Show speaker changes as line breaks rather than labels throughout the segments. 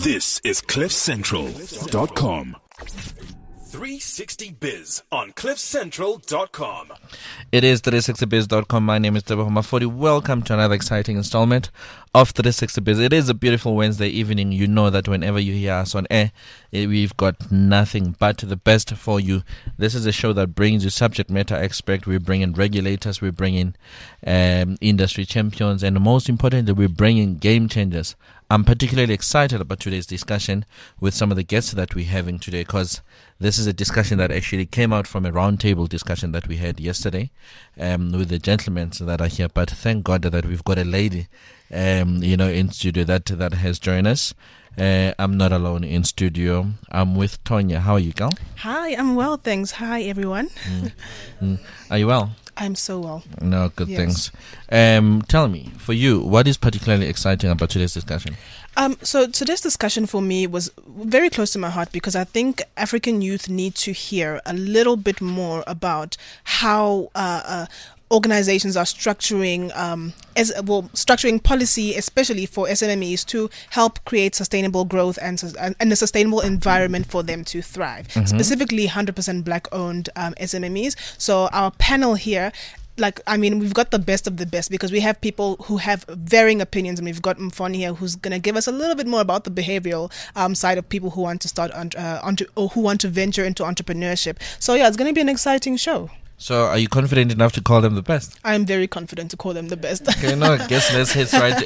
This is CliffCentral.com. 360biz on CliffCentral.com.
It is 360biz.com. My name is Teboho Mafodi. Welcome to another exciting installment of 360biz. It is a beautiful Wednesday evening. You know that whenever you hear us on air, we've got nothing but the best for you. This is a show that brings you subject matter expert. We bring in regulators, we bring in industry champions, and most importantly, we bring in game changers. I'm particularly excited about today's discussion with some of the guests that we're having today, because this is a discussion that actually came out from a roundtable discussion that we had yesterday with the gentlemen that are here. But thank God that we've got a lady, in studio that has joined us. I'm not alone in studio. I'm with Tonya. How are you, girl?
Hi, I'm well, thanks. Hi, everyone.
Are you well?
I'm so well.
No, good, yes. Thanks. Tell me, for you, what is particularly exciting about today's discussion?
So today's discussion for me was very close to my heart, because I think African youth need to hear a little bit more about how organizations are structuring structuring policy, especially for SMMEs, to help create sustainable growth and a sustainable environment for them to thrive. Mm-hmm. Specifically, 100% Black-owned SMMEs. So our panel here, we've got the best of the best, because we have people who have varying opinions, and we've got Mfoni here who's going to give us a little bit more about the behavioral side of people who want to start or who want to venture into entrepreneurship. So yeah, it's going to be an exciting show.
So are you confident enough to call them the best?
I'm very confident to call them the best.
Okay, no, I guess let's hit right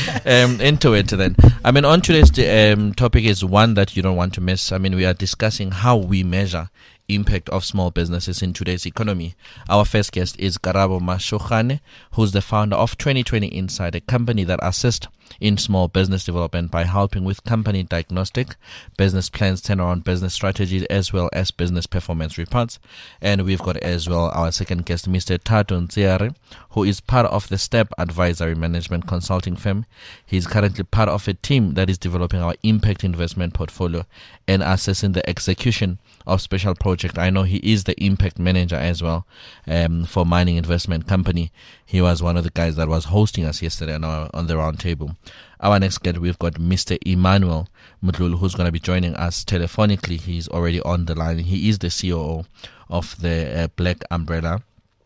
into it then. On today's topic is one that you don't want to miss. We are discussing how we measure impact of small businesses in today's economy. Our first guest is Karabo Mashokhane, who's the founder of 2020 Inside, a company that assists in small business development by helping with company diagnostic, business plans, turnaround business strategies, as well as business performance reports. And we've got as well our second guest, Mr. Tato Nziare, who is part of the STEP Advisory Management Consulting firm. He's currently part of a team that is developing our impact investment portfolio and assessing the execution of special project. I know he is the impact manager as well for Mining Investment Company. He was one of the guys that was hosting us yesterday on the round table. Our next guest, we've got Mr. Emmanuel Mdlulu, who's going to be joining us telephonically. He's already on the line. He is the COO of the Black Umbrella,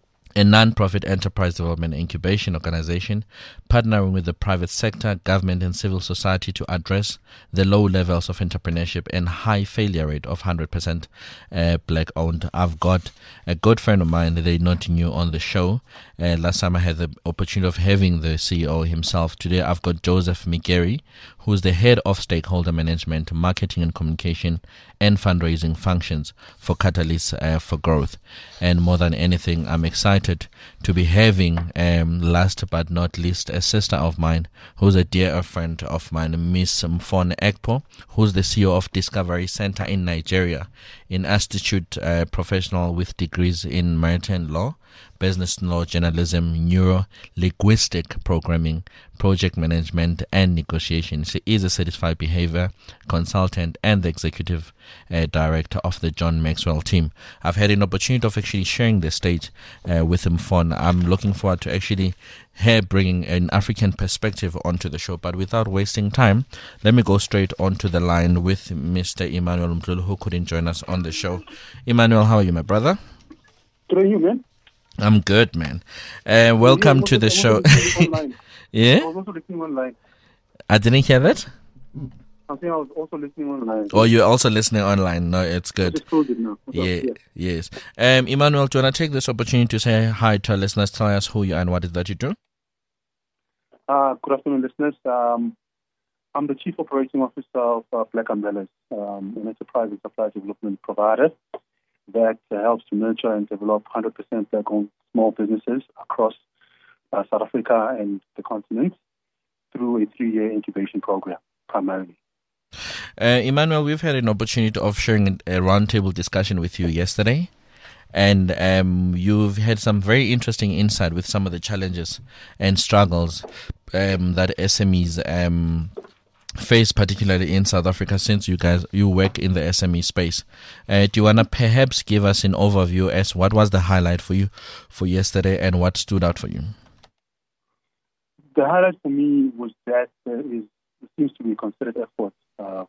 a non-profit enterprise development incubation organization partnering with the private sector, government and civil society to address the low levels of entrepreneurship and high failure rate of 100% Black-owned. I've got a good friend of mine, they're not new on the show. Last time I had the opportunity of having the CEO himself. Today I've got Joseph Migeri, who's the head of stakeholder management, marketing and communication and fundraising functions for Catalyst for Growth. And more than anything, I'm excited to be having, last but not least, a sister of mine who's a dear friend of mine, Miss Mfoni Ekpo, who's the CEO of Discovery Center in Nigeria, an institute professional with degrees in maritime law, business law, journalism, neuro-linguistic programming, project management, and negotiation. She is a certified behavior consultant and the executive director of the John Maxwell team. I've had an opportunity of actually sharing the stage with Mfoni. I'm looking forward to actually her bringing an African perspective onto the show. But without wasting time, let me go straight onto the line with Mr. Emmanuel Mdlulu, who couldn't join us on the show. Emmanuel, how are you, my brother?
Good, are you, man?
I'm good, man. Welcome to the show. Yeah?
I was also listening online.
I didn't hear that?
I think I was also listening online.
Oh, you're also listening online. No, it's good.
I just told it now.
Yes. Emmanuel, do you want to take this opportunity to say hi to our listeners? Tell us who you are and what is that you do?
Good afternoon, listeners. I'm the Chief Operating Officer of Black Umbrellas, an enterprise and supply development provider that helps to nurture and develop 100% Black-owned small businesses across South Africa and the continent through a 3-year incubation program, primarily.
Emmanuel, we've had an opportunity of sharing a roundtable discussion with you yesterday, and you've had some very interesting insight with some of the challenges and struggles that SMEs face, particularly in South Africa, since you work in the SME space. Do you want to perhaps give us an overview as what was the highlight for you for yesterday and what stood out for you?
The highlight for me was that there seems to be a concerted effort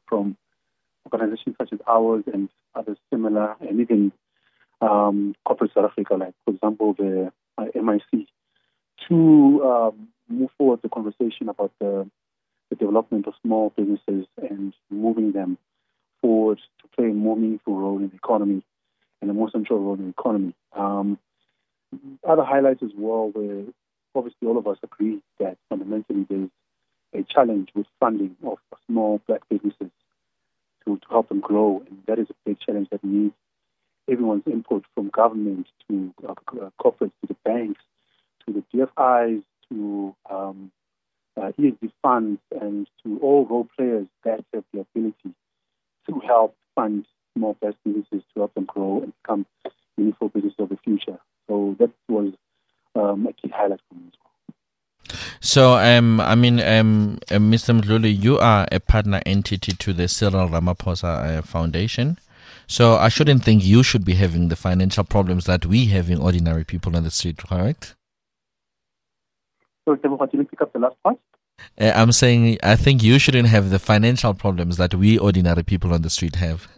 ours and others similar, and even corporate South Africa, like, for example, the MIC, to move forward the conversation about the development of small businesses and moving them forward to play a more meaningful role in the economy and a more central role in the economy. Other highlights as well, where obviously all of us agree that fundamentally there's a challenge with funding of small black businesses to help them grow, and that is a big challenge that needs everyone's input, from government to corporates, to the banks, to the DFIs, to ESG funds, and to all role players that have the ability to help fund small black businesses to help them grow and become meaningful businesses of the future. So that was a key highlight for me as well.
So, Mr. Mdluli, you are a partner entity to the Cyril Ramaphosa Foundation. So I shouldn't think you should be having the financial problems that we have in ordinary people on the street, correct?
So, Tebogo, did you pick up the last part?
I'm saying I think you shouldn't have the financial problems that we ordinary people on the street have.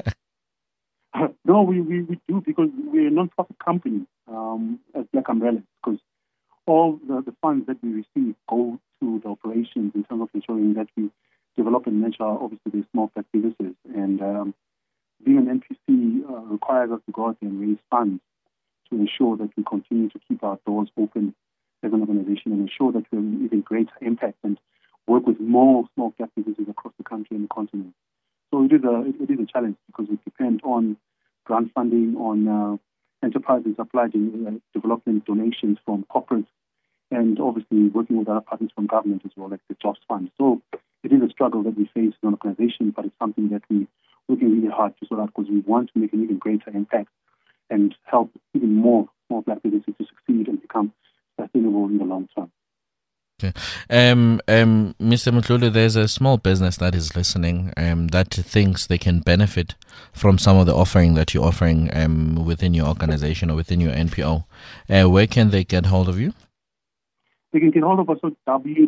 No, we do, because we're a non-profit company as Black Umbrellas, because all the funds that we receive go to the operations in terms of ensuring that we develop and nurture, obviously, the small black businesses. And being an NPC requires us to go out and raise funds to ensure that we continue to keep our doors open as an organization and ensure that we're even greater impact and work with more small black businesses across the country and the continent. So it is a challenge, because we depend on grant funding, on enterprise and supply development donations from corporates, and obviously working with other partners from government as well, like the Jobs Fund. So it is a struggle that we face in an organization, but it's something that we're working really hard to sort out, because we want to make an even greater impact and help even more small black businesses to succeed and become sustainable in the long term.
Okay. Mr. Mdluli, there's a small business that is listening that thinks they can benefit from some of the offering that you're offering within your organization or within your NPO. Where can they get hold of you?
They can get hold of us at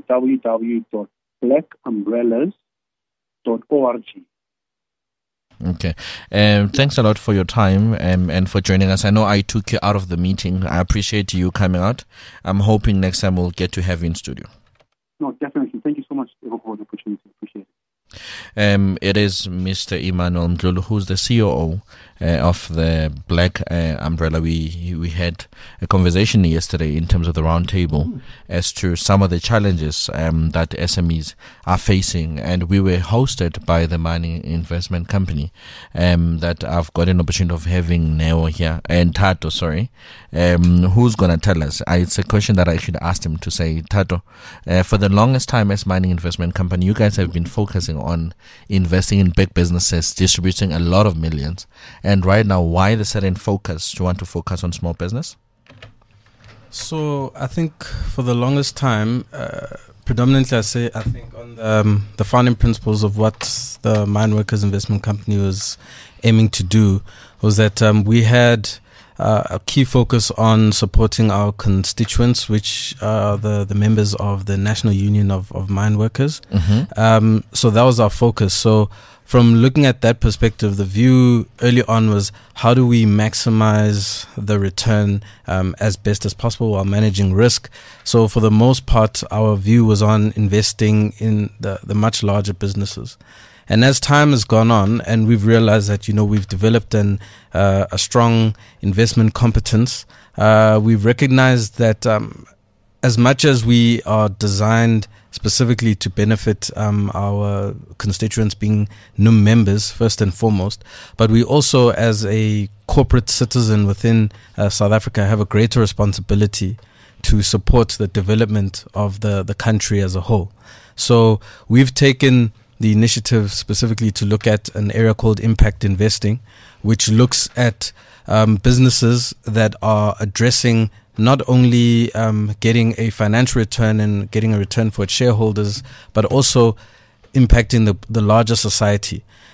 www.blackumbrellas.org.
Okay. Thanks a lot for your time and for joining us. I know I took you out of the meeting. I appreciate you coming out. I'm hoping next time we'll get to have you in studio.
No, definitely. Thank you so much for the opportunity. Appreciate it.
It is Mr. Emmanuel Mdluli, who's the COO of the Black Umbrella. We had a conversation yesterday in terms of the roundtable as to some of the challenges that SMEs are facing, and we were hosted by the mining investment company that I've got an opportunity of having Neo here, and Tato, who's going to tell us. It's a question that I should ask him to say, Tato, for the longest time as mining investment company, you guys have been focusing on investing in big businesses, distributing a lot of millions. And right now, why the sudden focus to want to focus on small business?
So I think for the longest time, predominantly I think on the founding principles of what the Mine Workers Investment Company was aiming to do was that we had a key focus on supporting our constituents, which are the members of the National Union of Mine Workers. Mm-hmm. So that was our focus. So from looking at that perspective, the view early on was how do we maximize the return as best as possible while managing risk. So for the most part, our view was on investing in the much larger businesses. And as time has gone on, and we've realized that, we've developed a strong investment competence, we've recognized that as much as we are designed specifically to benefit our constituents, being NUM members first and foremost, but we also, as a corporate citizen within South Africa, have a greater responsibility to support the development of the country as a whole. So we've taken the initiative specifically to look at an area called impact investing, which looks at businesses that are addressing not only getting a financial return and getting a return for its shareholders, but also impacting the larger society.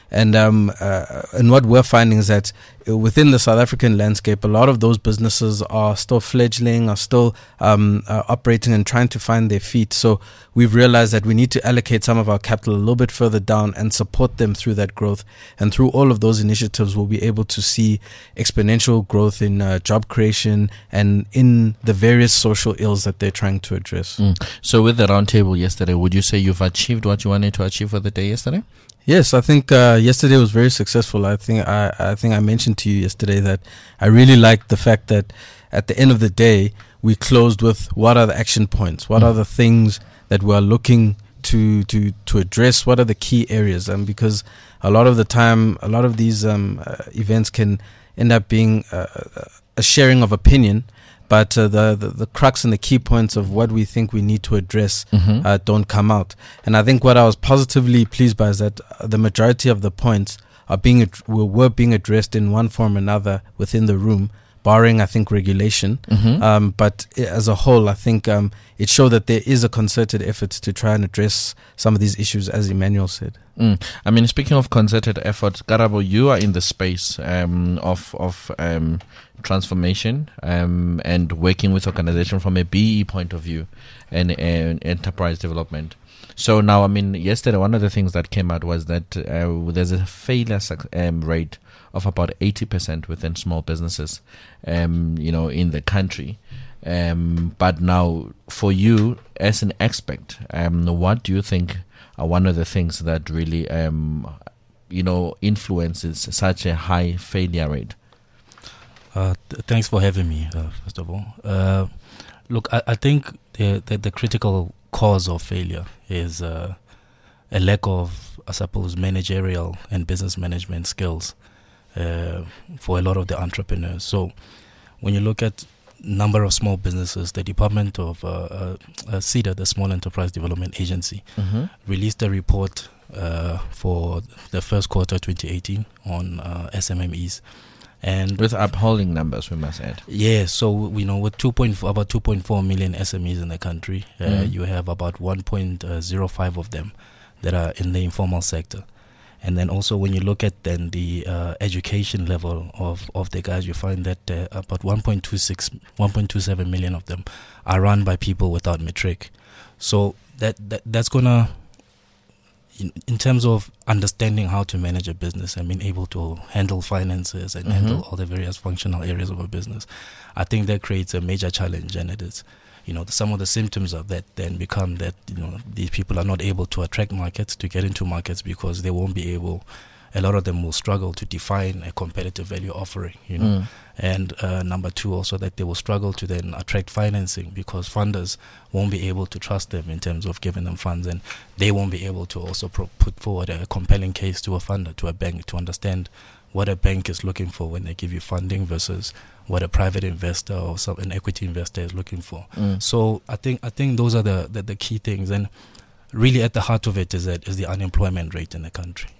And what we're finding is that within the South African landscape, a lot of those businesses are still fledgling, are still operating and trying to find their feet. So we've realized that we need to allocate some of our capital a little bit further down and support them through that growth. And through all of those initiatives, we'll be able to see exponential growth in job creation and in the various social ills that they're trying to address.
So with the roundtable yesterday, would you say you've achieved what you wanted to achieve for the day yesterday?
Yes, I think yesterday was very successful. I think I mentioned to you yesterday that I really liked the fact that at the end of the day, we closed with what are the action points? What are the things that we're looking to address? What are the key areas? Because a lot of the time, a lot of these events can end up being a sharing of opinion, but the crux and the key points of what we think we need to address don't come out. And I think what I was positively pleased by is that the majority of the points are were being addressed in one form or another within the room, barring, I think, regulation. But as a whole, I think it showed that there is a concerted effort to try and address some of these issues, as Emmanuel said.
I mean, speaking of concerted efforts, Karabo, you are in the space of transformation and working with organization from a BE point of view and enterprise development. So now, I mean, yesterday, one of the things that came out was that there's a failure rate of about 80% within small businesses, in the country. But now, for you as an expert, what do you think are one of the things that really, influences such a high failure rate?
Thanks for having me, first of all. Look, I think the critical cause of failure is a lack of, I suppose, managerial and business management skills for a lot of the entrepreneurs. So when you look at number of small businesses, the Department of SEDA, the Small Enterprise Development Agency, released a report for the first quarter 2018 on SMMEs. And
with upholding numbers, we must add.
Yeah, so we know with about 2.4 million SMEs in the country, you have about 1.05 of them that are in the informal sector. And then also when you look at then the education level of the guys, you find that about 1.27 million of them are run by people without matric. So that's gonna, in terms of understanding how to manage a business and being able to handle finances and handle all the various functional areas of a business, I think that creates a major challenge. And it is, some of the symptoms of that then become that, these people are not able to attract markets, to get into markets, because they won't be able, a lot of them will struggle to define a competitive value offering, And number two, also that they will struggle to then attract financing, because funders won't be able to trust them in terms of giving them funds, and they won't be able to also put forward a compelling case to a funder, to a bank, to understand what a bank is looking for when they give you funding versus what a private investor or an equity investor is looking for. So I think those are the key things, and really at the heart of it is the unemployment rate in the country.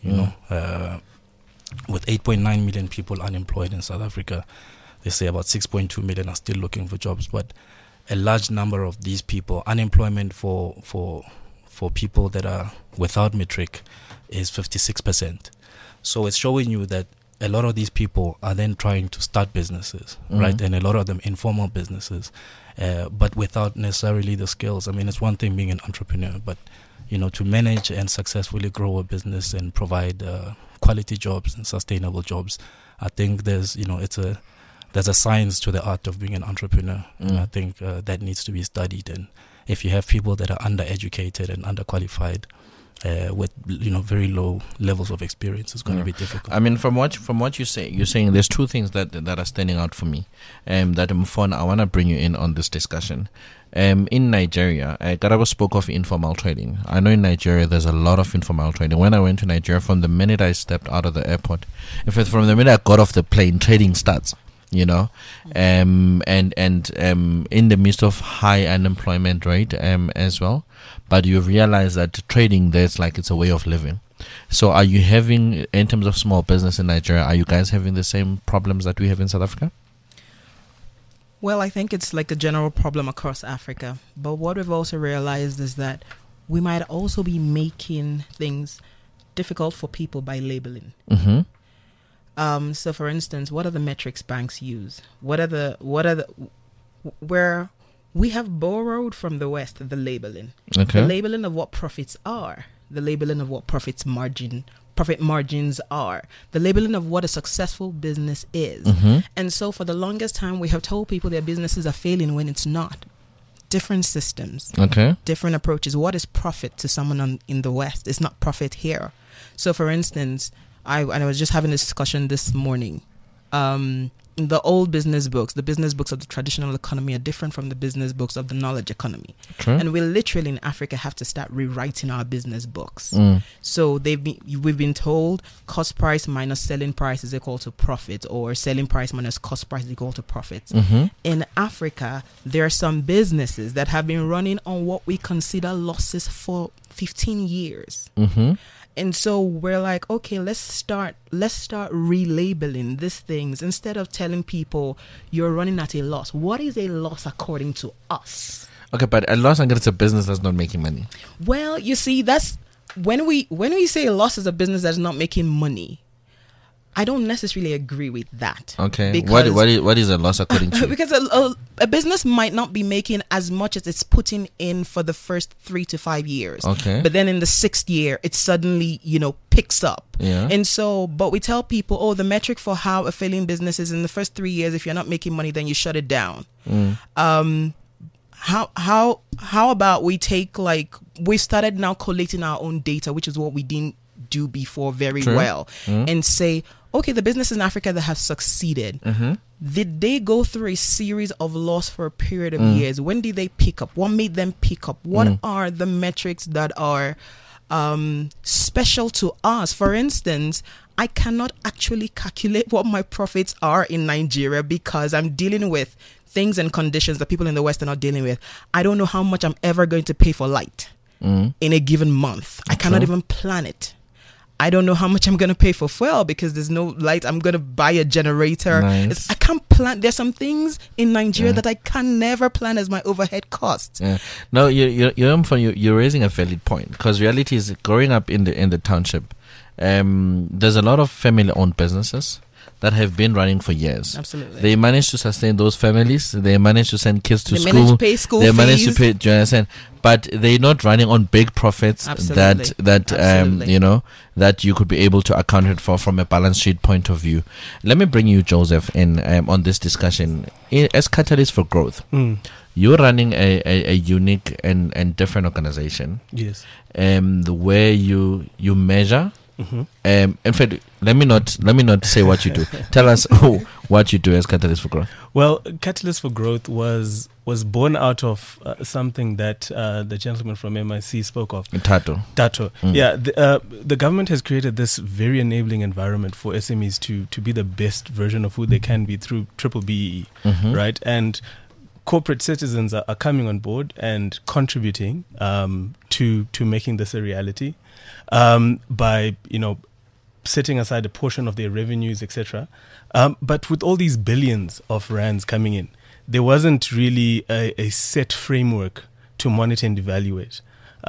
With 8.9 million people unemployed in South Africa, they say about 6.2 million are still looking for jobs, but a large number of these people, unemployment for people that are without matric is 56%. So it's showing you that a lot of these people are then trying to start businesses, right? And a lot of them informal businesses, but without necessarily the skills. I mean, it's one thing being an entrepreneur, but to manage and successfully grow a business and provide quality jobs and sustainable jobs, I think there's a science to the art of being an entrepreneur, and I think that needs to be studied. And if you have people that are undereducated and underqualified, with very low levels of experience, it's going to be difficult. I
mean, from what you say, you're saying there's two things that are standing out for me. That Mfon, I want to bring you in on this discussion. In Nigeria, Karabo spoke of informal trading. I know in Nigeria there's a lot of informal trading. When I went to Nigeria, from the minute I stepped out of the airport, in fact, from the minute I got off the plane, trading starts. And in the midst of high unemployment rate as well, but you realize that trading there's like it's a way of living. So are you having, in terms of small business in Nigeria, are you guys having the same problems that we have in South Africa?
Well, I think it's like a general problem across Africa, but what we've also realized is that we might also be making things difficult for people by labeling. So for instance, what are the metrics banks use? Where we have borrowed from the West the labeling.
Okay.
The labeling of what profits are, the labeling of what profit margins are, the labeling of what a successful business is. And so for the longest time, we have told people their businesses are failing when it's not. Different systems, different approaches. What is profit to someone in the West? It's not profit here. So for instance, I was just having a discussion this morning. The old business books, the business books of the traditional economy are different from the business books of the knowledge economy. And we literally in Africa have to start rewriting our business books. So we've been told cost price minus selling price is equal to profit, or selling price minus cost price is equal to profit. In Africa, there are some businesses that have been running on what we consider losses for 15 years. And so we're like, okay, let's start relabeling these things instead of telling people you're running at a loss. What is a loss according to us?
Okay, but a loss, it's a business that's not making money.
Well, you see, that's when we say a loss is a business that's not making money. I don't necessarily agree with that.
Okay. What is a loss according to you?
Because a business might not be making as much as it's putting in for the first 3 to 5 years.
Okay.
But then in the 6th year, it suddenly, picks up.
Yeah.
And so, but we tell people, the metric for how a failing business is in the first 3 years, if you're not making money, then you shut it down. How about we take, we started now collating our own data, which is what we didn't do before very well, and say, okay, the businesses in Africa that have succeeded, did they go through a series of loss for a period of years? When did they pick up? What made them pick up? What are the metrics that are special to us? For instance, I cannot actually calculate what my profits are in Nigeria because I'm dealing with things and conditions that people in the West are not dealing with. I don't know how much I'm ever going to pay for light in a given month. I cannot even plan it. I don't know how much I'm going to pay for fuel because there's no light. I'm going to buy a generator.
Nice.
I can't plan. There's some things in Nigeria that I can never plan as my overhead costs.
Yeah. No, you're raising a valid point, because reality is, growing up in the township, there's a lot of family-owned businesses that have been running for years.
Absolutely.
They managed to sustain those families. They managed to send kids to school.
They managed to pay school
fees. They managed to pay, do you understand? But they're not running on big profits that that you could be able to account it for from a balance sheet point of view. Let me bring you, Joseph, in on this discussion. As Catalyst for Growth, you're running a unique and different organization.
Yes.
Where you measure. In fact, let me not say what you do. Tell us what you do as Catalyst for Growth.
Well, Catalyst for Growth was born out of something that the gentleman from MIC spoke of.
Tato.
Yeah, the government has created this very enabling environment for SMEs to be the best version of who they can be through Triple BEE, right? And corporate citizens are coming on board and contributing to making this a reality. By setting aside a portion of their revenues, etc. But with all these billions of rands coming in, there wasn't really a set framework to monitor and evaluate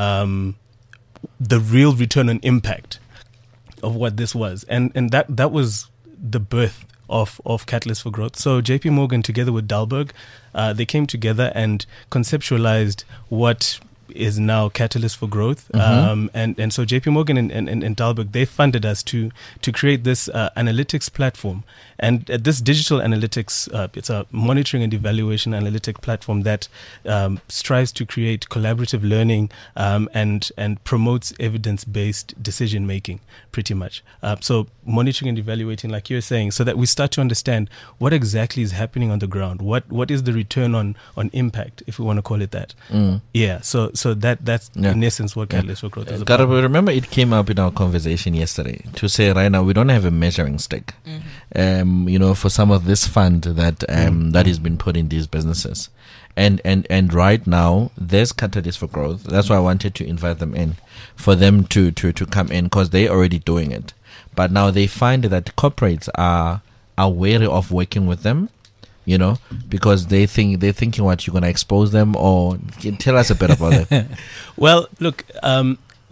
the real return on impact of what this was, and that was the birth of Catalyst for Growth. So JP Morgan, together with Dalberg, they came together and conceptualized what is now Catalyst for Growth, and so JP Morgan and Dalberg, they funded us to create this analytics platform, and this digital analytics, it's a monitoring and evaluation analytic platform that strives to create collaborative learning and promotes evidence-based decision making, pretty much. So monitoring and evaluating, like you're saying, so that we start to understand what exactly is happening on the ground, what is the return on impact, if we want to call it that. Yeah, so that's in essence what Catalyst for Growth is about.
Garab, remember it came up in our conversation yesterday to say right now we don't have a measuring stick, for some of this fund that that has been put in these businesses, and right now there's Catalyst for Growth. That's why I wanted to invite them in, for them to come in, because they're already doing it, but now they find that corporates are wary of working with them. Because they're thinking what, you're going to expose them, or tell us a bit about it.
Well, look,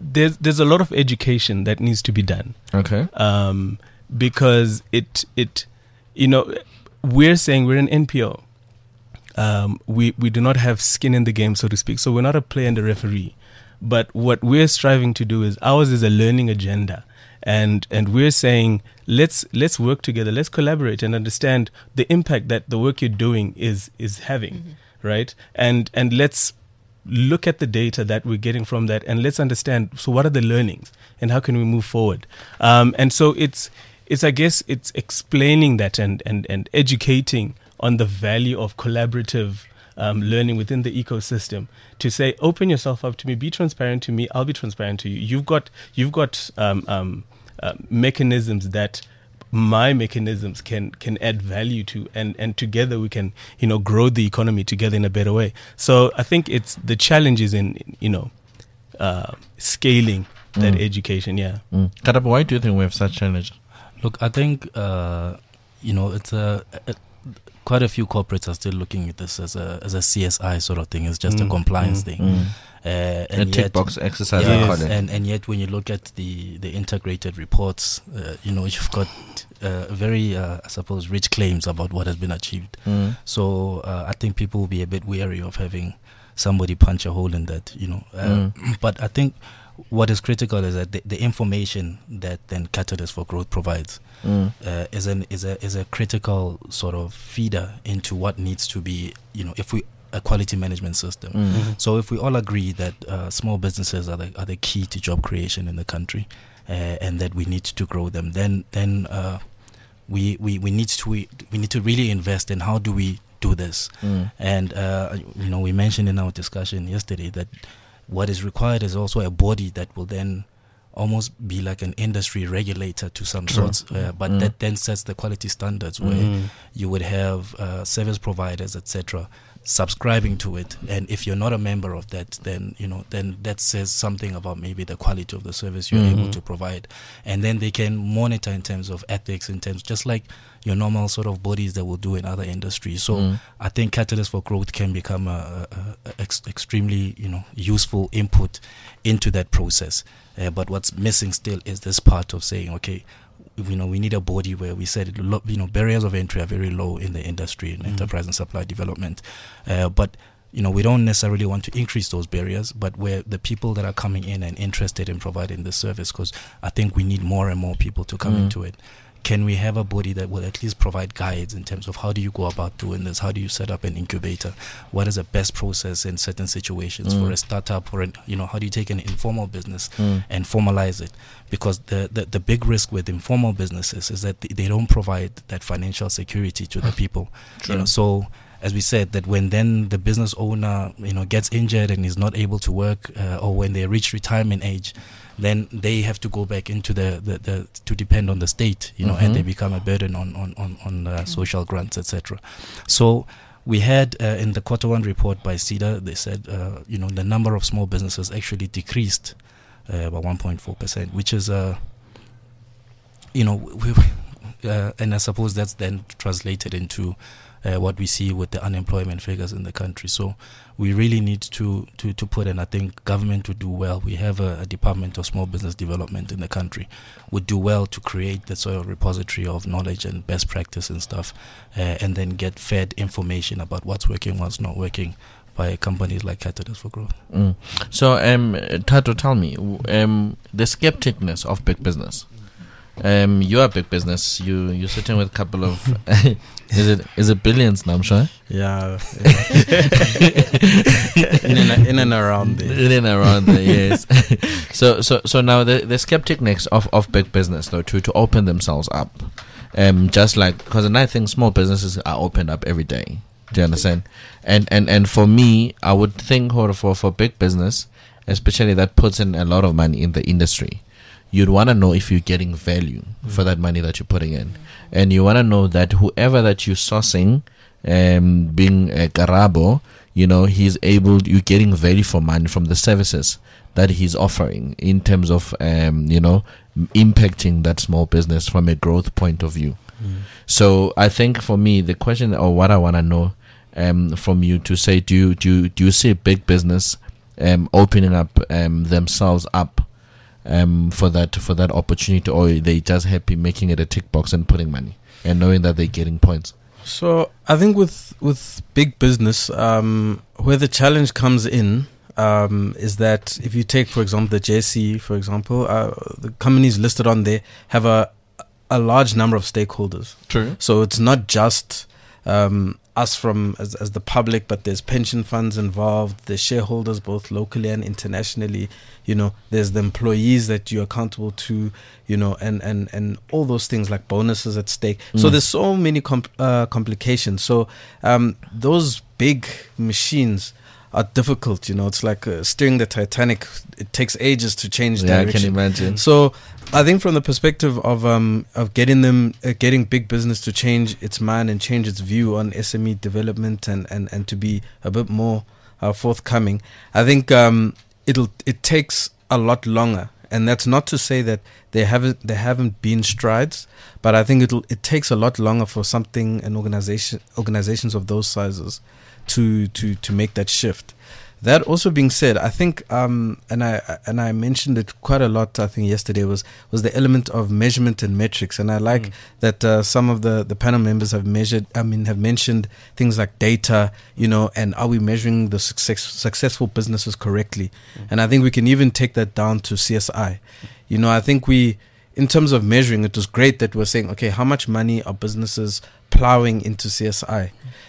there's a lot of education that needs to be done.
Okay.
Because it we're saying we're an NPO. We do not have skin in the game, so to speak. So we're not a player and a referee. But what we're striving to do is ours is a learning agenda. And we're saying let's work together, let's collaborate and understand the impact that the work you're doing is having, right? And let's look at the data that we're getting from that, and let's understand, so what are the learnings and how can we move forward? And so it's I guess it's explaining that and educating on the value of collaborative learning within the ecosystem, to say, open yourself up to me, be transparent to me, I'll be transparent to you. You've got mechanisms that my mechanisms can add value to, and together we can grow the economy together in a better way. So I think it's the challenges in scaling that education.
Karabo, why do you think we have such challenges?
Look, I think it's quite a few corporates are still looking at this as a CSI sort of thing. It's just a compliance thing.
And a tick box exercise.
Yes, and yet when you look at the integrated reports, you've got very, I suppose, rich claims about what has been achieved. So I think people will be a bit wary of having somebody punch a hole in that, But I think what is critical is that the information that then Catalyst for Growth provides is a critical sort of feeder into what needs to be, a quality management system. So if we all agree that small businesses are the key to job creation in the country, and that we need to grow them, then we need to really invest in how do we do this. And we mentioned in our discussion yesterday that what is required is also a body that will then almost be like an industry regulator to some sorts, but that then sets the quality standards, where you would have service providers, etc., subscribing to it. And if you're not a member of that, then that says something about maybe the quality of the service you're able to provide. And then they can monitor in terms of ethics, in terms just like your normal sort of bodies that will do in other industries. So I think Catalyst for Growth can become a extremely useful input into that process. But what's missing still is this part of saying, okay, we need a body where we said barriers of entry are very low in the industry, in enterprise and supply development, but we don't necessarily want to increase those barriers, but where the people that are coming in and interested in providing this service, because I think we need more and more people to come into it. Can we have a body that will at least provide guides in terms of how do you go about doing this? How do you set up an incubator? What is the best process in certain situations for a startup, or how do you take an informal business and formalize it? Because the big risk with informal businesses is that they don't provide that financial security to the people. So as we said, that when then the business owner gets injured and is not able to work, or when they reach retirement age, then they have to go back into the to depend on the state, and they become a burden on social grants, etc. So we had in the Q1 report by CEDA, they said the number of small businesses actually decreased by 1.4%, which is and I suppose that's then translated into what we see with the unemployment figures in the country. So we really need to put, and I think government would do well. We have a Department of Small Business Development in the country, would do well to create that sort of repository of knowledge and best practice and stuff, and then get fed information about what's working, what's not working by companies like Catalyst for Growth.
So, Tato, tell me, the skepticness of big business. You are a big business. You're sitting with a couple of is it billions now, I'm sure?
Yeah. in and around there.
In and around there, yes. So now the skepticness of big business, though, to open themselves up, just like, because I think small businesses are opened up every day. Do you understand? And for me, I would think for big business, especially that puts in a lot of money in the industry, you'd want to know if you're getting value for that money that you're putting in. And you want to know that whoever that you're sourcing, being a Karabo, you're getting value for money from the services that he's offering in terms of, impacting that small business from a growth point of view. So I think for me, the question, or what I want to know from you to say, do you see big business opening up themselves up for that opportunity, or they just happy making it a tick box and putting money and knowing that they're getting points?
So I think with big business, where the challenge comes in is that if you take, for example, the JSE, for example, the companies listed on there have a large number of stakeholders.
True.
So it's not just us as the public, but there's pension funds involved, there's shareholders both locally and internationally, there's the employees that you're accountable to, and all those things like bonuses at stake. So there's so many complications. So those big machines are difficult, it's like steering the Titanic. It takes ages to change direction.
I can imagine.
So I think from the perspective of getting big business to change its mind and change its view on SME development and to be a bit more forthcoming, I think it takes a lot longer. And that's not to say that there haven't been strides, but I think it takes a lot longer for organizations of those sizes to make that shift. That also being said, I think and I mentioned it quite a lot, I think yesterday, was the element of measurement and metrics. And I like that some of the panel members have mentioned things like data, and are we measuring the successful businesses correctly? And I think we can even take that down to CSI. I think in terms of measuring, it was great that we're saying, okay, how much money are businesses plowing into CSI?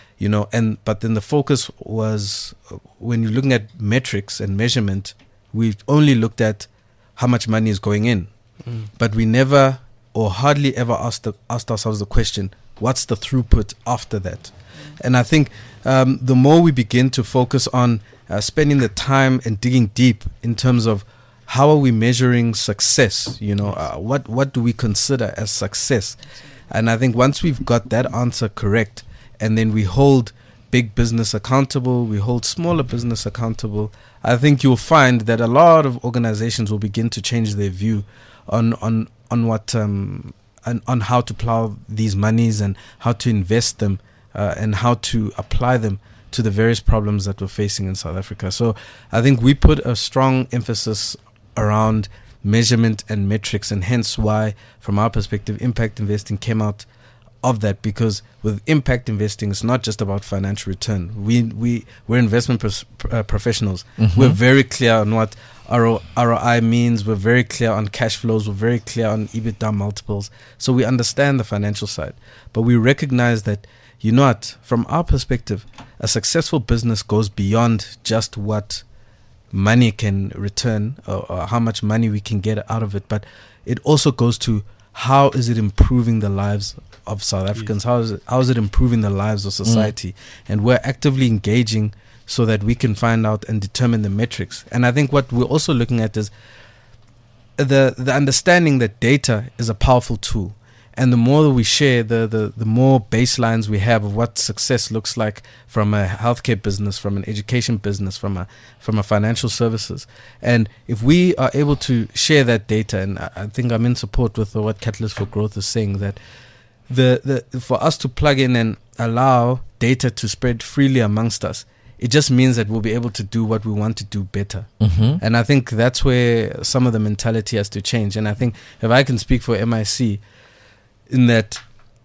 But then the focus was, when you're looking at metrics and measurement, we only looked at how much money is going in, but we never or hardly ever asked ourselves the question, what's the throughput after that? And I think the more we begin to focus on spending the time and digging deep in terms of how are we measuring success, what do we consider as success? And I think once we've got that answer correct, and then we hold big business accountable, we hold smaller business accountable, I think you'll find that a lot of organizations will begin to change their view on what on how to plow these monies and how to invest them and how to apply them to the various problems that we're facing in South Africa. So I think we put a strong emphasis around measurement and metrics, and hence why, from our perspective, impact investing came out of that, because with impact investing, it's not just about financial return. We're investment professionals. We're very clear on what ROI means. We're very clear on cash flows. We're very clear on EBITDA multiples. So we understand the financial side, but we recognize that, from our perspective, a successful business goes beyond just what money can return or how much money we can get out of it, but it also goes to how is it improving the lives of South Africans? How is it improving the lives of society? And we're actively engaging so that we can find out and determine the metrics. And I think what we're also looking at is the understanding that data is a powerful tool. And the more that we share, the more baselines we have of what success looks like from a healthcare business, from an education business, from a financial services. And if we are able to share that data, and I think I'm in support with what Catalyst for Growth is saying, that for us to plug in and allow data to spread freely amongst us, it just means that we'll be able to do what we want to do better. And I think that's where some of the mentality has to change. And I think if I can speak for MIC, in that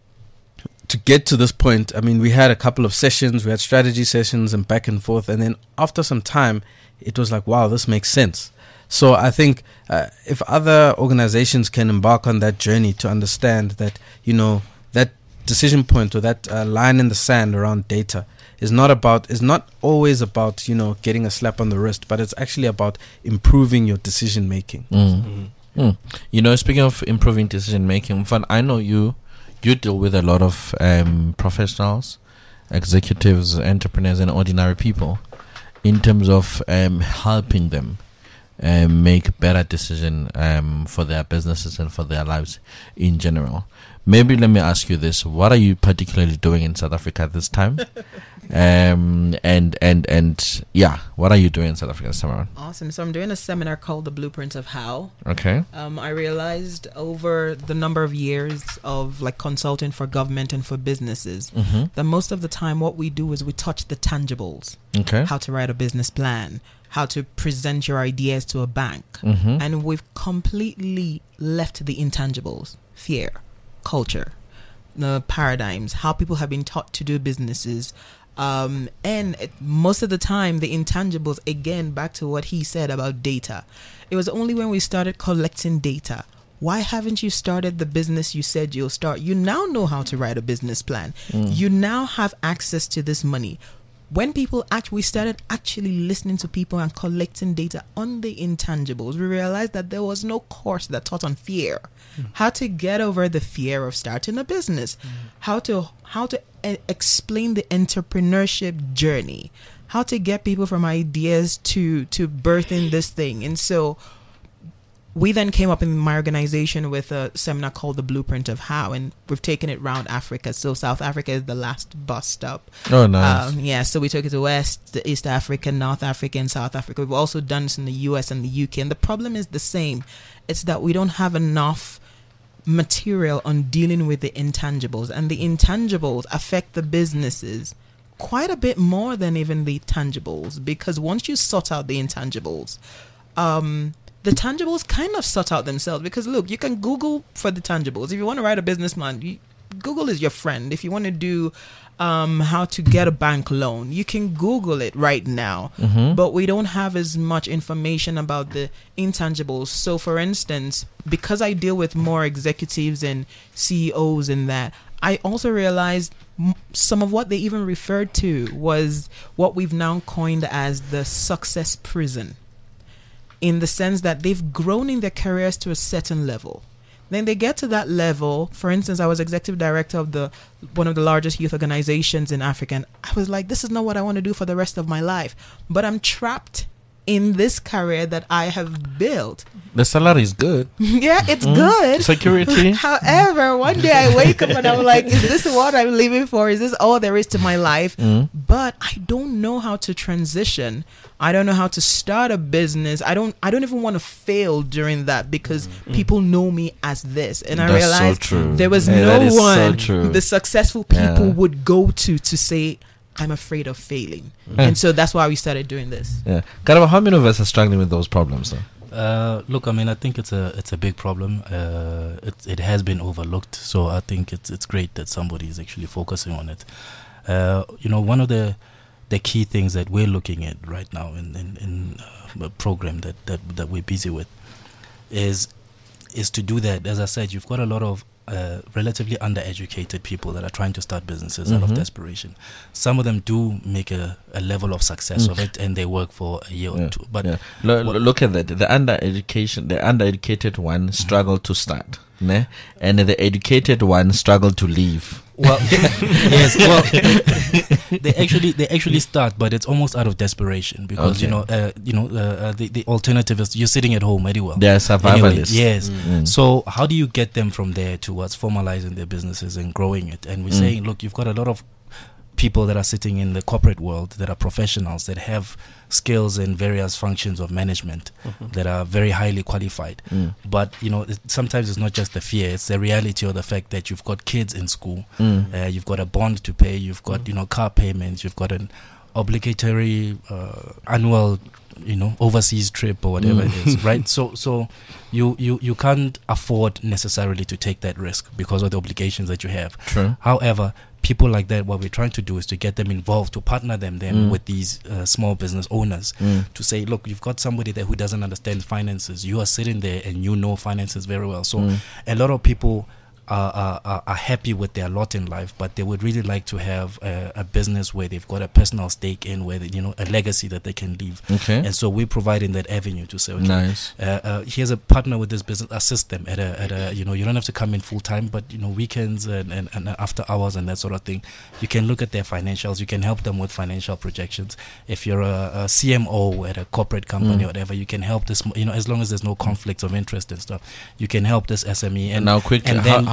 to get to this point, we had a couple of sessions, we had strategy sessions and back and forth. And then after some time, it was like, wow, this makes sense. So I think if other organizations can embark on that journey to understand that, that decision point or that line in the sand around data is not always about, getting a slap on the wrist, but it's actually about improving your decision making.
Speaking of improving decision making, I know you deal with a lot of professionals, executives, entrepreneurs, and ordinary people in terms of helping them make better decision for their businesses and for their lives in general. Maybe let me ask you this: what are you particularly doing in South Africa at this time? And yeah, what are you doing in South Africa this time around?
Awesome. So I'm doing a seminar called The Blueprint of How.
Okay.
I realized over the number of years of like consulting for government and for businesses that most of the time what we do is we touch the tangibles.
Okay.
How to write a business plan, how to present your ideas to a bank. And we've completely left the intangibles: fear, culture, the paradigms, how people have been taught to do businesses. Most of the time, the intangibles, again, back to what he said about data. It was only when we started collecting data. Why haven't you started the business you said you'll start? You now know how to write a business plan. You now have access to this money. When we started actually listening to people and collecting data on the intangibles, we realized that there was no course that taught on fear. How to get over the fear of starting a business, how to explain the entrepreneurship journey, how to get people from ideas to birthing this thing. And so we then came up in my organization with a seminar called The Blueprint of How, and we've taken it around Africa. So South Africa is the last bus stop.
Oh, nice.
So we took it to West, East Africa, North Africa, and South Africa. We've also done this in the US and the UK. And the problem is the same. It's that we don't have enough material on dealing with the intangibles. And the intangibles affect the businesses quite a bit more than even the tangibles. Because once you sort out the intangibles, the tangibles kind of sort out themselves. Because look, you can Google for the tangibles. If you want to write a business plan, Google is your friend. If you want to do how to get a bank loan, you can Google it right now. But we don't have as much information about the intangibles. So for instance, because I deal with more executives and CEOs and that, I also realized some of what they even referred to was what we've now coined as the success prison, in the sense that they've grown in their careers to a certain level. Then they get to that level. For instance, I was executive director of one of the largest youth organizations in Africa. And I was like, this is not what I want to do for the rest of my life. But I'm trapped in this career that I have built.
The salary is good.
Yeah, it's good.
Security.
However, one day I wake up and I'm like, is this what I'm living for? Is this all there is to my life? But I don't know how to transition. I don't know how to start a business. I don't even want to fail during that, because people know me as this. And I realized there was no one the successful people would go to say, I'm afraid of failing. And so that's why we started doing this.
Yeah. Karaba, how many of us are struggling with those problems though?
Look, I mean, I think it's a big problem. It has been overlooked, so I think it's great that somebody is actually focusing on it. One of the key things that we're looking at right now in a program that we're busy with is to do that. As I said, you've got a lot of relatively undereducated people that are trying to start businesses out of desperation. Some of them do make a level of success of it, and they work for a year or two. But
look at that. The undereducated one struggle to start, ne? And the educated one struggle to leave.
Well, yes. Well, they actually start, but it's almost out of desperation, because the alternative is you're sitting at home anyway.
They're survivalists.
Yes. So how do you get them from there towards formalizing their businesses and growing it? And we're saying, look, you've got a lot of people that are sitting in the corporate world that are professionals, that have skills in various functions of management, that are very highly qualified. But sometimes it's not just the fear, it's the reality of the fact that you've got kids in school, you've got a bond to pay, you've got car payments, you've got an obligatory annual overseas trip or whatever it is, right? So you can't afford necessarily to take that risk because of the obligations that you have.
True.
However, people like that, what we're trying to do is to get them involved, to partner them then with these small business owners, to say, look, you've got somebody there who doesn't understand finances. You are sitting there and you know finances very well. So a lot of people are happy with their lot in life, but they would really like to have a business where they've got a personal stake in, where a legacy that they can leave.
Okay.
And so we're providing that avenue to say, okay,
nice.
Here's a partner with this business, assist them at a you don't have to come in full time, but weekends and after hours and that sort of thing. You can look at their financials. You can help them with financial projections. If you're a CMO at a corporate company or whatever, you can help this. As long as there's no conflicts of interest and stuff, you can help this SME. And
now, quickly,
and then
how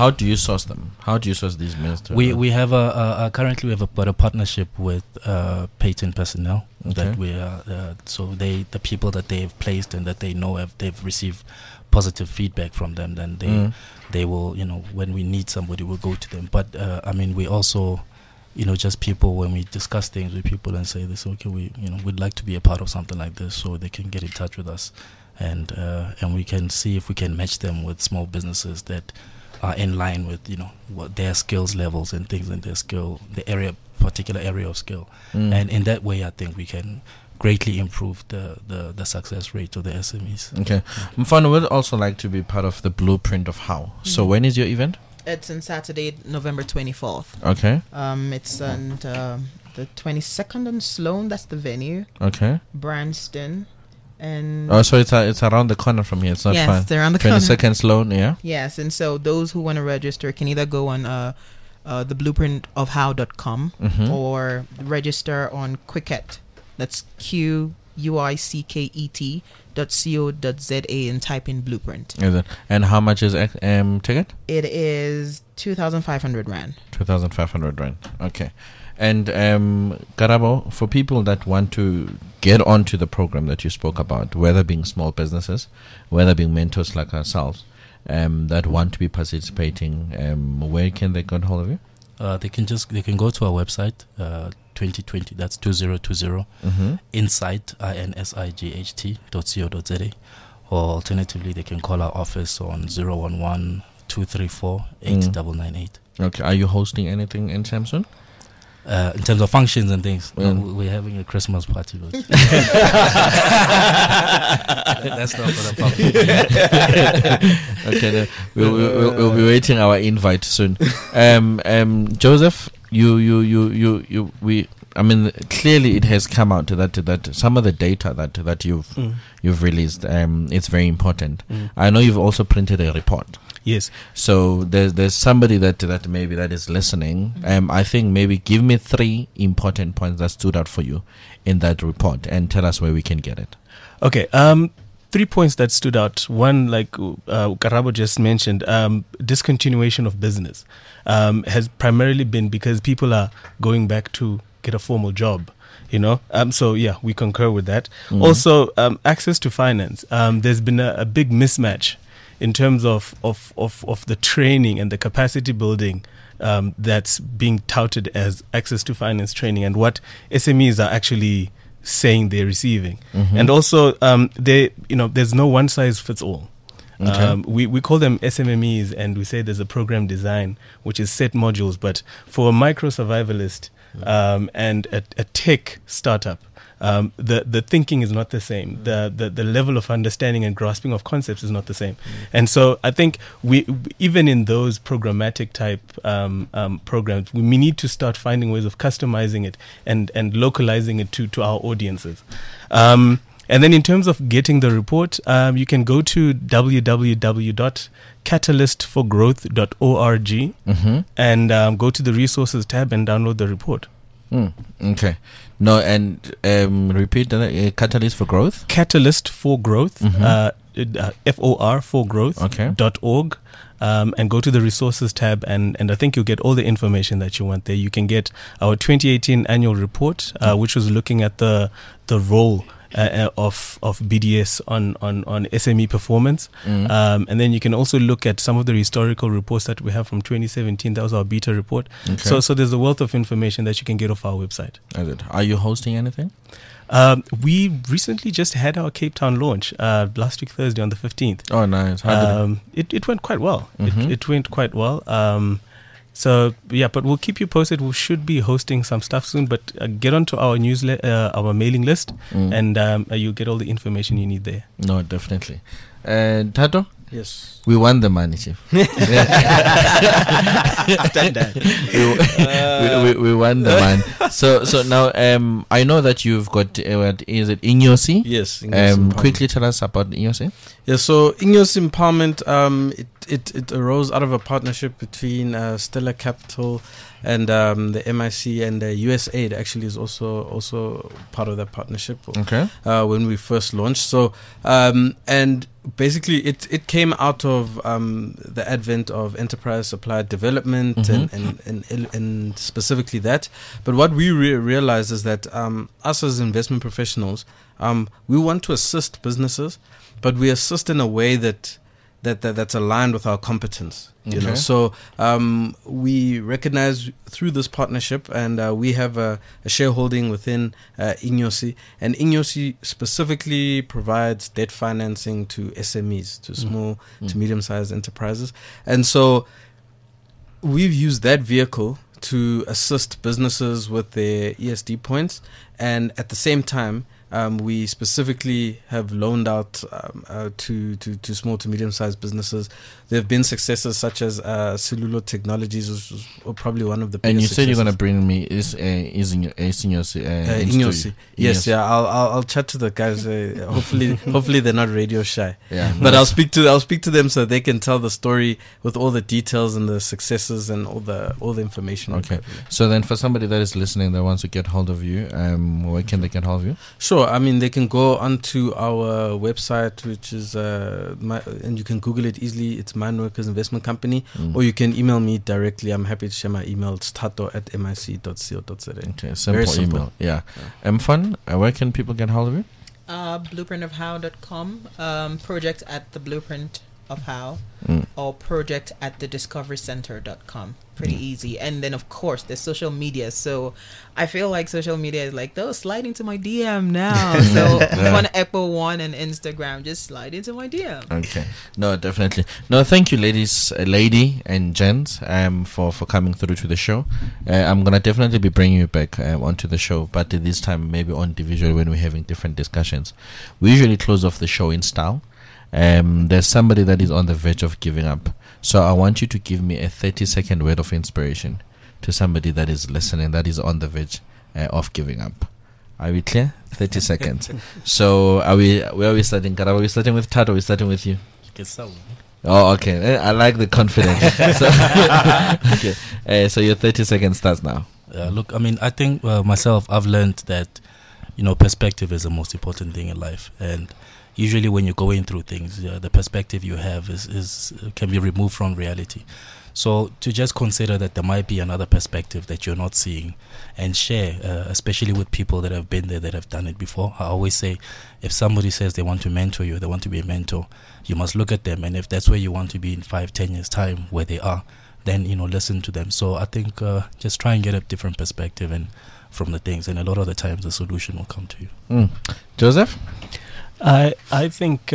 how do you source them? How do you source these men?
We have currently we have a partnership with Patent Personnel that we are so the people that they've placed and that they know they've received positive feedback from them, then they will, when we need somebody, we'll go to them. But we also, just people, when we discuss things with people and say this, okay, we'd like to be a part of something like this, so they can get in touch with us, and we can see if we can match them with small businesses that are in line with what their skills levels and things in their skill, particular area of skill, and in that way, I think we can greatly improve the success rate of the SMEs.
Okay, Mfano would also like to be part of the blueprint of how. So when is your event?
It's on Saturday, November 24th.
Okay.
It's on the 22nd on Sloan. That's the venue.
Okay.
Branston. And
so it's around the corner from here. It's not far.
Yes, it's around the corner.
22nd Sloan, yeah?
Yes, and so those who want to register can either go on the blueprintofhow.com or register on Quicket. That's QUICKET.co.za and type in blueprint.
And how much is ticket?
It is 2,500 Rand.
2,500 Rand. Okay. And Karabo, for people that want to get onto the program that you spoke about, whether being small businesses, whether being mentors like ourselves, that want to be participating, where can they get hold of you?
They can go to our website, 2020, that's 2020, insight, insight.co.za, or alternatively, they can call our office on 011-234-8998.
Okay, are you hosting anything in Samsung?
In terms of functions and things, we're having a Christmas party. That's not for the public.
Okay, we'll be waiting our invite soon. Joseph, clearly it has come out that some of the data that you've released, it's very important. I know you've also printed a report.
Yes.
So there's somebody that maybe that is listening. I think maybe give me 3 important points that stood out for you in that report, and tell us where we can get it.
Okay. 3 points that stood out. One, like Karabo just mentioned, discontinuation of business has primarily been because people are going back to get a formal job. So yeah, we concur with that. Also, access to finance. There's been a big mismatch in terms of the training and the capacity building that's being touted as access to finance training and what SMEs are actually saying they're receiving. And also, there's no one size fits all. Okay. We call them SMMEs, and we say there's a program design, which is set modules. But for a micro survivalist and a tech startup, the thinking is not the same. The level of understanding and grasping of concepts is not the same. And so I think we even in those programmatic type programs, we need to start finding ways of customizing it and localizing it to our audiences. And then in terms of getting the report, you can go to www.catalystforgrowth.org and go to the resources tab and download the report.
Okay. No, and repeat that, Catalyst for Growth?
Catalyst for Growth, FOR for Growth, .org. And go to the resources tab, and I think you'll get all the information that you want there. You can get our 2018 annual report, which was looking at the role of BDS on SME performance. And then you can also look at some of the historical reports that we have from 2017. That was our beta report. Okay. So there's a wealth of information that you can get off our website.
Are you hosting anything?
We recently just had our Cape Town launch last week, Thursday, on the 15th.
Oh, nice.
It went quite well. It went quite well. So, yeah, but we'll keep you posted. We should be hosting some stuff soon, but get onto our newsletter, our mailing list, and you'll get all the information you need there.
No, definitely. Tato?
Yes.
We won the money, Chief.
Standard.
we won the money. So now, I know that you've got, is it Inyosi?
Yes.
Quickly tell us about Inyosi.
Yeah, so Inyosi Empowerment, it arose out of a partnership between Stella Capital and the MIC and USAID actually is also part of that partnership.
Okay.
When we first launched, so and basically it came out of the advent of enterprise supplier development and specifically that. But what we realized is that us as investment professionals, we want to assist businesses, but we assist in a way that's aligned with our competence. You know, so we recognize through this partnership, and we have a shareholding within Inyosi, and Inyosi specifically provides debt financing to SMEs, to small to medium-sized enterprises, and so we've used that vehicle to assist businesses with their ESD points, and at the same time, we specifically have loaned out to small to medium-sized businesses. There have been successes such as Cellular Technologies, which was probably one of the biggest.
And you said you're
successes.
going to bring me
Inyosi. Yes, yeah. I'll chat to the guys. Hopefully they're not radio shy.
Yeah,
but I'll speak to them so they can tell the story with all the details and the successes and all the information.
Okay. So then, for somebody that is listening that wants to get hold of you, where can they get hold of you?
Sure. I mean, they can go onto our website, which is and you can Google it easily. It's Mineworkers Investment Company, or you can email me directly. I'm happy to share my email. It's tato@mic.co.za.
Okay, simple email. Yeah. Fun. Where can people get hold of you?
Blueprintofhow.com, project at the Blueprint of How, or project at the discoverycenter.com. Pretty easy. And then of course there's social media, so I feel like social media is like, slide into my DM now. So on Apple One and Instagram, just slide into my DM.
Okay. No, definitely. No, thank you, lady and gents, for coming through to the show. I'm gonna definitely be bringing you back onto the show, but this time maybe on individual when we're having different discussions. We usually close off the show in style. There's somebody that is on the verge of giving up. So I want you to give me a 30-second word of inspiration to somebody that is listening, that is on the verge of giving up. Are we clear? 30 seconds. So where are we starting? Are we starting with Tato? Are we starting with you? Oh, okay. I like the confidence. Okay. So your 30 seconds starts now.
Look, I mean, I think myself, I've learned that, perspective is the most important thing in life. And usually when you're going through things, the perspective you have is can be removed from reality. So to just consider that there might be another perspective that you're not seeing, and share, especially with people that have been there, that have done it before. I always say, if somebody says they want to mentor you, they want to be a mentor, you must look at them, and if that's where you want to be in 5-10 years time, where they are, then listen to them. So I think just try and get a different perspective and from the things, and a lot of the times the solution will come to you.
Joseph?
I think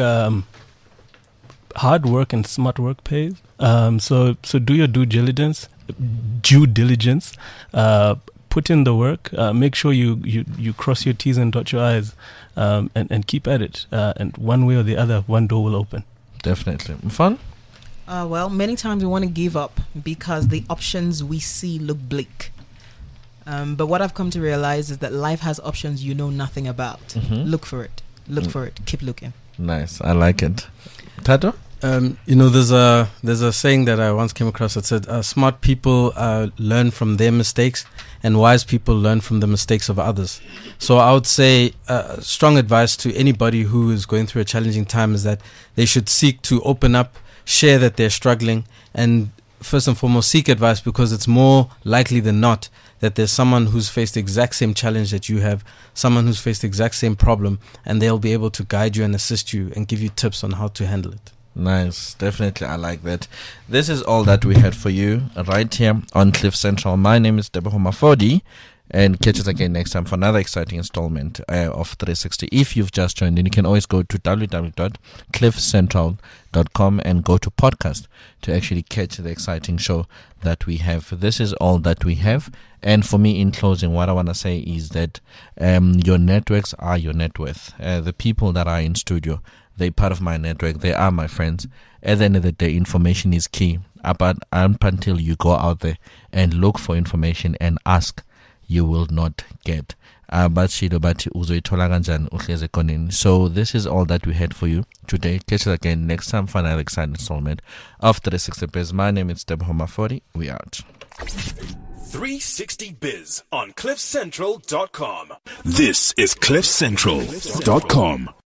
hard work and smart work pays. So do your due diligence. Put in the work. Make sure you cross your T's and dot your I's, and keep at it. And one way or the other, one door will open.
Definitely. Fun?
Well, many times we want to give up because the options we see look bleak. But what I've come to realize is that life has options you know nothing about. Look for it. Look for it. Keep looking.
Nice. I like it. Tato?
There's a saying that I once came across that said, smart people learn from their mistakes, and wise people learn from the mistakes of others. So I would say strong advice to anybody who is going through a challenging time is that they should seek to open up, share that they're struggling, and first and foremost seek advice, because it's more likely than not that there's someone who's faced the exact same challenge that you have, someone who's faced the exact same problem, and they'll be able to guide you and assist you and give you tips on how to handle it.
Nice. Definitely. I like that. This is all that we had for you right here on Cliff Central. My name is Teboho Mafodi, and catch us again next time for another exciting installment of 360. If you've just joined in, you can always go to www.cliffcentral.com and go to podcast to actually catch the exciting show that we have. This is all that we have. And for me, in closing, what I want to say is that your networks are your net worth. The people that are in studio, they're part of my network. They are my friends. At the end of the day, information is key. But up until you go out there and look for information and ask, you will not get. So this is all that we had for you today. Catch us again next time for another exciting installment of 360 Biz. My name is Teboho Mafodi. We out.
360biz on cliffcentral.com. This is cliffcentral.com.